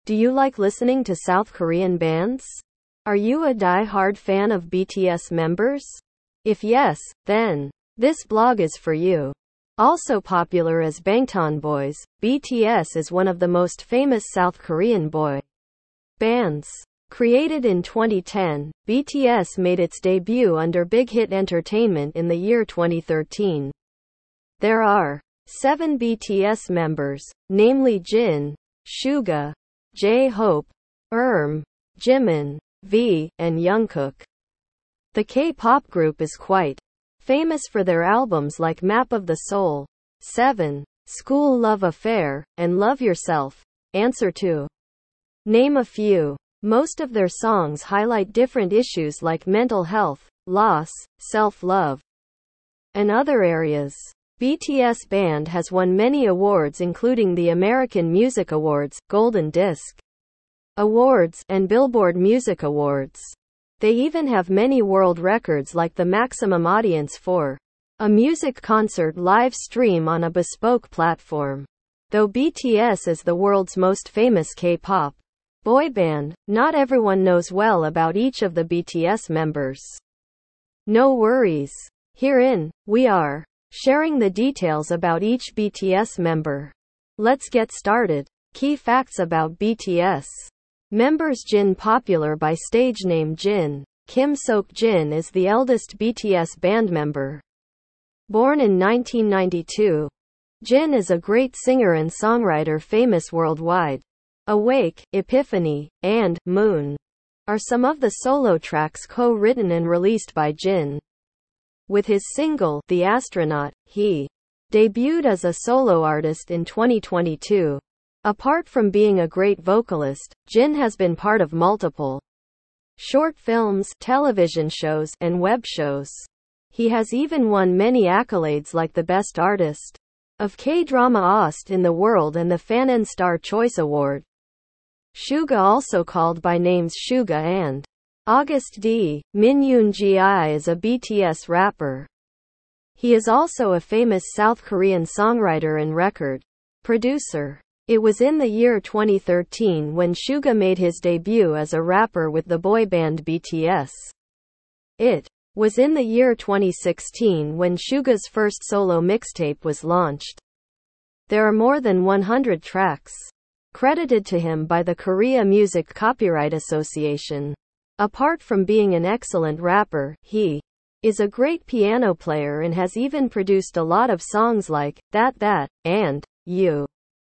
Do you like listening to South Korean bands? Are you a die-hard fan of BTS members? If yes, then this blog is for you. Also popular as Bangtan Boys, BTS is one of the most famous South Korean boy bands. Created in 2010, BTS made its debut under Big Hit Entertainment in the year 2013. There are 7 BTS members, namely Jin, Suga, J-Hope, Jimin, V, and Jungkook. The K-pop group is quite famous for their albums like Map of the Soul, 7, School Love Affair, and Love Yourself, Answer To. Name a few. Most of their songs highlight different issues like mental health, loss, self-love, and other areas. BTS band has won many awards including the American Music Awards, Golden Disc Awards, and Billboard Music Awards. They even have many world records like the maximum audience for a music concert live stream on a bespoke platform. Though BTS is the world's most famous K-pop boy band, not everyone knows well about each of the BTS members. No worries. Herein, we are sharing the details about each BTS member. Let's get started. Key facts about BTS. Members. Jin, popular by stage name Jin. Kim Sok-jin is the eldest BTS band member. Born in 1992. Jin is a great singer and songwriter famous worldwide. Awake, Epiphany, and Moon are some of the solo tracks co-written and released by Jin. With his single, The Astronaut, he debuted as a solo artist in 2022. Apart from being a great vocalist, Jin has been part of multiple short films, television shows, and web shows. He has even won many accolades like the Best Artist of K-Drama Ost in the World and the Fanon Star Choice Award. Suga, also called by names Suga and August D. Minyoon Gi, is a BTS rapper. He is also a famous South Korean songwriter and record producer. It was in the year 2013 when Suga made his debut as a rapper with the boy band BTS. It was in the year 2016 when Suga's first solo mixtape was launched. There are more than 100 tracks credited to him by the Korea Music Copyright Association. Apart from being an excellent rapper, he is a great piano player and has even produced a lot of songs like That, and You.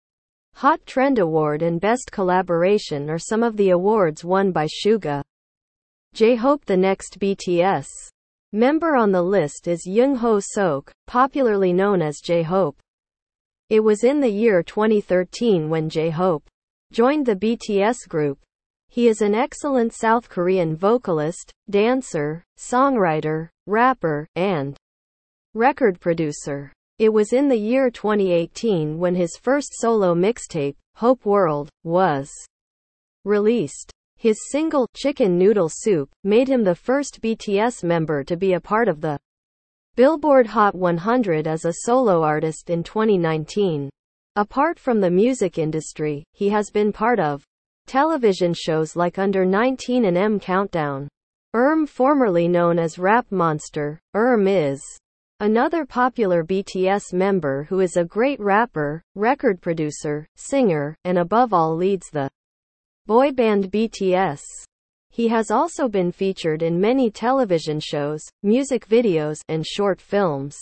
Hot Trend Award and Best Collaboration are some of the awards won by Suga. J-Hope. The next BTS member on the list is Yoon Sok, popularly known as J-Hope. It was in the year 2013 when J-Hope joined the BTS group. He is an excellent South Korean vocalist, dancer, songwriter, rapper, and record producer. It was in the year 2018 when his first solo mixtape, Hope World, was released. His single, Chicken Noodle Soup, made him the first BTS member to be a part of the Billboard Hot 100 as a solo artist in 2019. Apart from the music industry, he has been part of television shows like Under 19 and M Countdown. Formerly known as Rap Monster, is another popular BTS member who is a great rapper, record producer, singer, and above all leads the boy band BTS. He has also been featured in many television shows, music videos, and short films.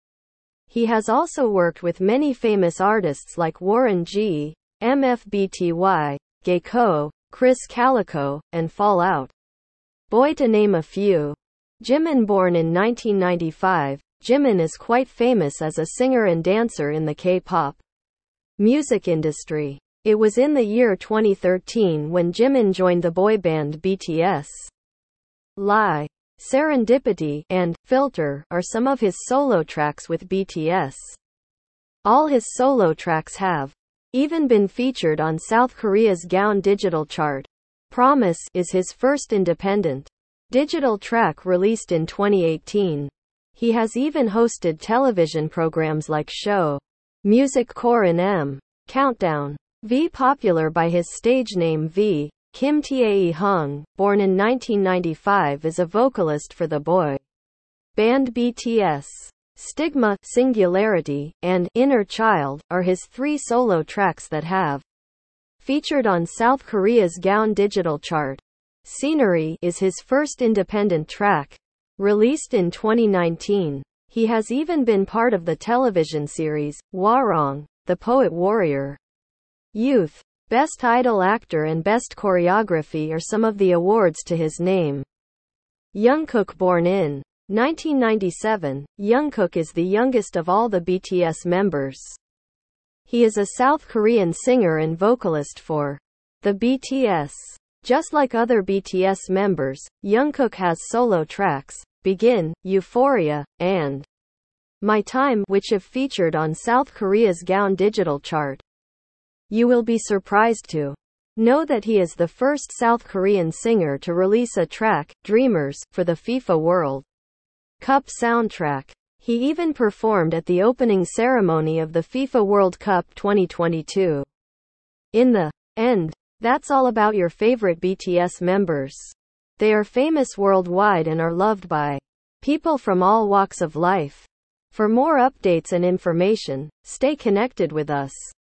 He has also worked with many famous artists like Warren G, MFBTY, Gecko, Chris Calico, and Fall Out Boy, to name a few. Jimin. Born in 1995, Jimin is quite famous as a singer and dancer in the K-pop music industry. It was in the year 2013 when Jimin joined the boy band BTS. Lie, Serendipity, and Filter are some of his solo tracks with BTS. All his solo tracks have even been featured on South Korea's Gaon digital chart. Promise is his first independent digital track released in 2018. He has even hosted television programs like Show Music Core and M Countdown. V, popular by his stage name V, Kim Tae Hung, born in 1995, is a vocalist for the boy band BTS. Stigma, Singularity, and Inner Child are his 3 solo tracks that have featured on South Korea's Gaon digital chart. Scenery is his first independent track, released in 2019. He has even been part of the television series, Hwarang, The Poet Warrior. Youth, Best Idol Actor and Best Choreography are some of the awards to his name. Jungkook, born in 1997, Jungkook is the youngest of all the BTS members. He is a South Korean singer and vocalist for the BTS. Just like other BTS members, Jungkook has solo tracks, Begin, Euphoria, and My Time, which have featured on South Korea's Gaon digital chart. You will be surprised to know that he is the first South Korean singer to release a track, Dreamers, for the FIFA World Cup soundtrack. He even performed at the opening ceremony of the FIFA World Cup 2022. In the end, that's all about your favorite BTS members. They are famous worldwide and are loved by people from all walks of life. For more updates and information, stay connected with us.